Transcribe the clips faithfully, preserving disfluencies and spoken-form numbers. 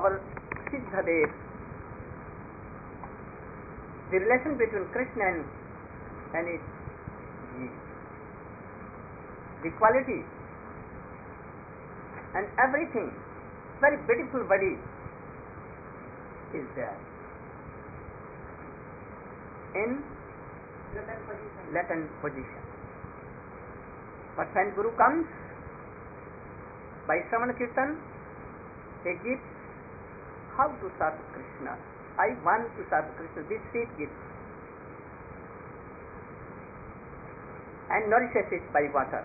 our Siddhadev, the relation between Krishna and, and it, the, the quality and everything, very beautiful body is there in Latent position. latent position. But when Guru comes, by Shravana Kirtan, he gives how to serve Krishna. I want to serve Krishna, this sweet gift. And nourishes it by water.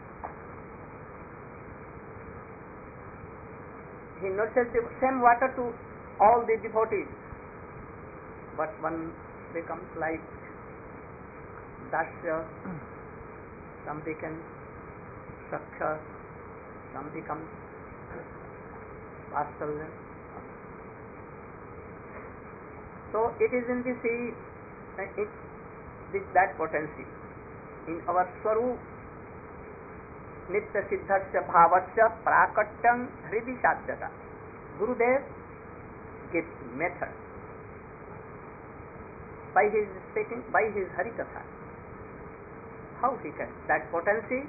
He nourishes the same water to all the devotees. But one becomes like Dasya, some become Sakya, some become Vatsalya. So it is in the sea, it, this, that potency. In our Swarup, Nitya Siddhasya Bhavasya Prakatyam Hridi Sadhyata. Gurudev gives method by his speaking, by his Harikatha. How he can, that potency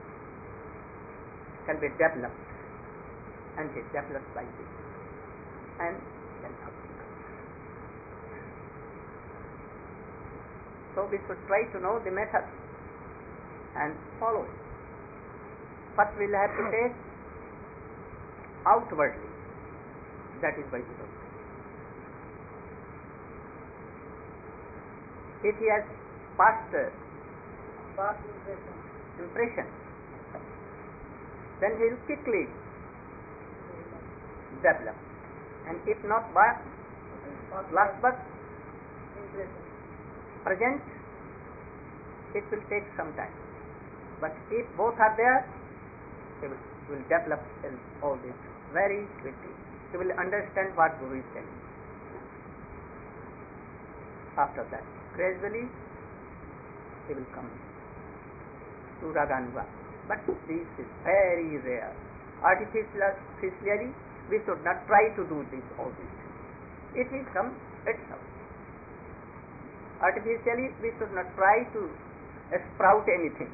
can be developed, and is developed by this, and can help. So we should try to know the method and follow it. First we will have to take outwardly, that is by the Lord. If he has passed uh, Past impression. impression, then he will quickly develop. And if not but last but Impression. present, it will take some time. But if both are there, he will, will develop in all this very quickly. He will understand what Guru is telling. After that, gradually he will come to Raganuga. But this is very rare. Artificially, we should not try to do this all this. It will come itself. Artificially, we should not try to sprout anything.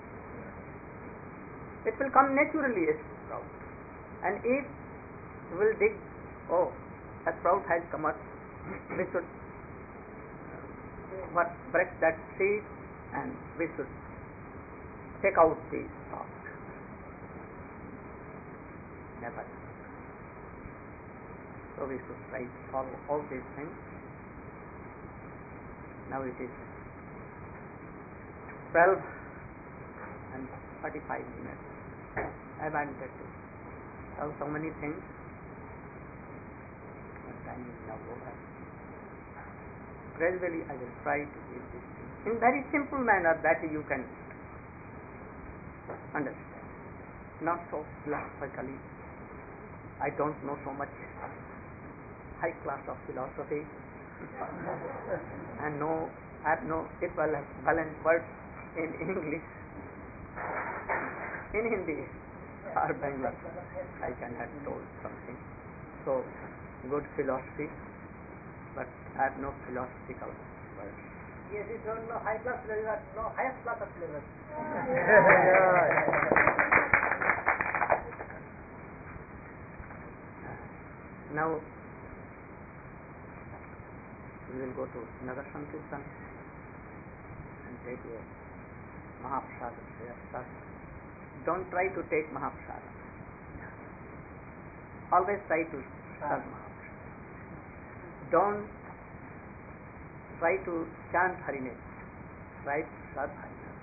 It will come naturally, a sprout. And if we will dig, oh, a sprout has come out, we should what break that seed and we should take out the stalk. Never. So we should try to follow all these things. Now it is twelve and forty-five minutes. I wanted to tell so many things, but time is now over. Gradually I will try to give this thing in very simple manner that you can understand. Not so philosophically. I don't know so much high class of philosophy and no, I have no equivalent words in English, in Hindi or Bengali. I can have told something. So good philosophy, but I have no philosophical words. Yes, you don't know high class syllabus, no highest class of syllabus. Now we will go to Nagar Sankirtan and take a Mahaprasada there. Don't try to take Mahaprasada. Always try to serve Mahaprasada. Don't try to chant Hariname. Try to serve Hariname.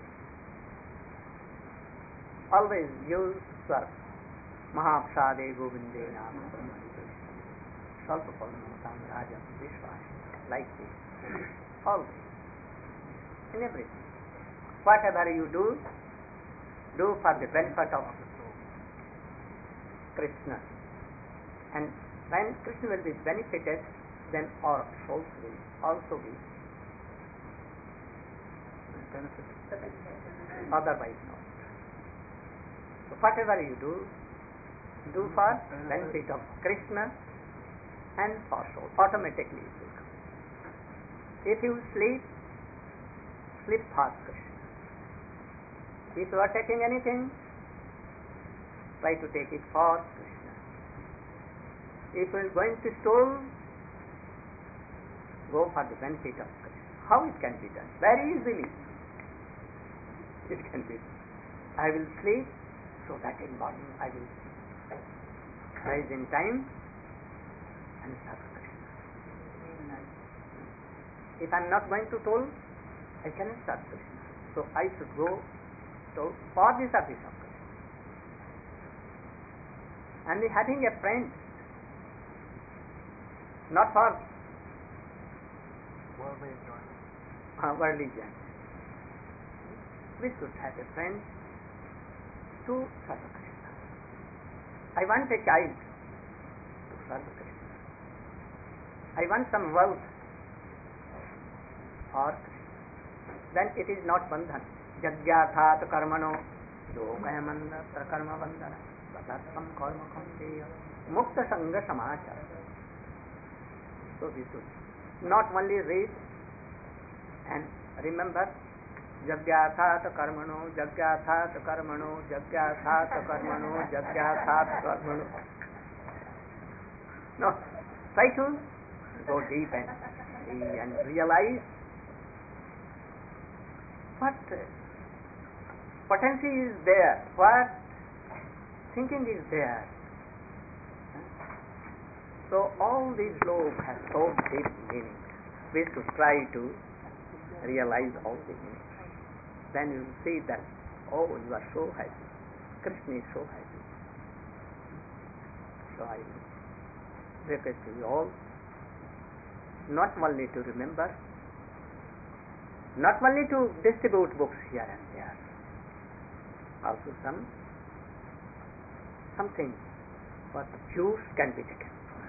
Always use serve. Mahaprasade Govinde Nama. Salpapalamatam Rajam Vishwas. Like this. Always. In everything. Whatever you do, do for the benefit of Krishna. And when Krishna will be benefited, then our souls will also be benefited. Otherwise not. So whatever you do, do for benefit of Krishna and for soul. Automatically it will come. If you sleep, sleep for Krishna. If you are taking anything, try to take it for Krishna. If you are going to store, go for the benefit of Krishna. How it can be done? Very easily. It can be done. I will sleep so that in morning I will rise in time and serve Krishna. If I am not going to toll, I cannot serve Krishna. So I should go to for the service of Krishna. And having a friend, not for worldly enjoyment. Uh, worldly enjoyment. We should have a friend to serve Krishna. I want a child to serve Krishna. I want some wealth for Krishna. Then it is not bandhan. Jagyathat karmano yogayamanda prakarma bandhana vatasam karma kamdeya mukta sangha samachara. So we should not only read and remember Jagyathat karmano, Jagyathat karmano, Jagyathat karmano, Jagyathat karmano. No, try to go deep and see and realize what potency is there, what thinking is there. So all these slokas have so deep meaning. We should try to realize all the meanings. Then you will see that, oh, you are so happy. Krishna is so happy. So I request you all not only to remember, not only to distribute books here and there, also some something what juice can be taken.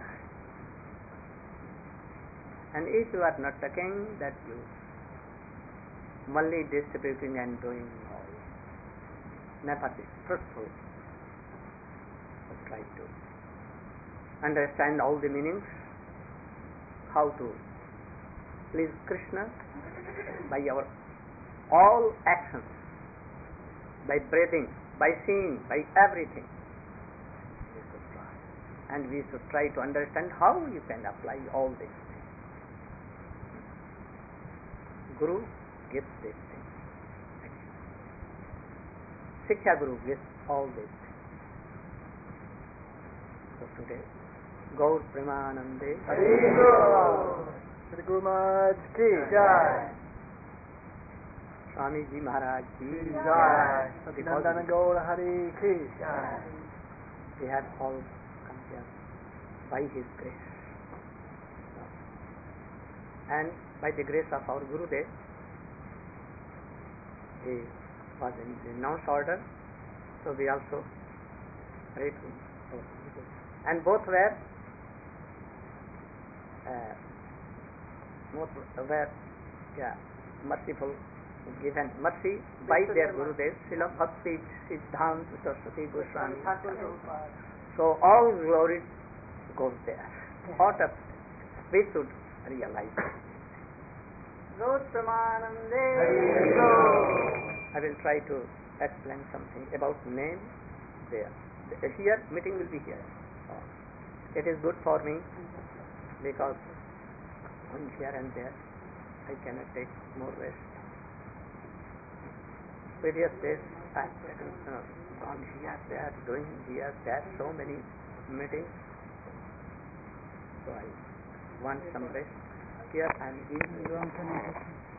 And if you are not taking that juice, only distributing and doing all, never be fruitful. So try to understand all the meanings, how to please Krishna by our all actions, by breathing, by seeing, by everything. We should try. And we should try to understand how you can apply all these things. Guru gives these things. Shiksha Guru gives all these things. So today, Gaur Premanande Shri Guru Maharaj ki jai. Swami Ji Maharaj ki Jai. Satinandana Gaur Hari ki jai. We have all come here by His grace. And by the grace of our Gurudev, he was in the nonce order, so we also pray to our Gurudev. And both were uh, both were yeah, merciful, given mercy by their Gurudev, Srila Bhakti Siddhanta Saraswati Goswami. So all glory goes there. Out of we should realize it. Gaur Premanande. I will try to explain something about name there. Here, meeting will be here. It is good for me because going here and there, I cannot take more rest. Previous days, I have taken, uh, gone here, there, doing here, there, so many meetings. So I want some rest. Here I am giving you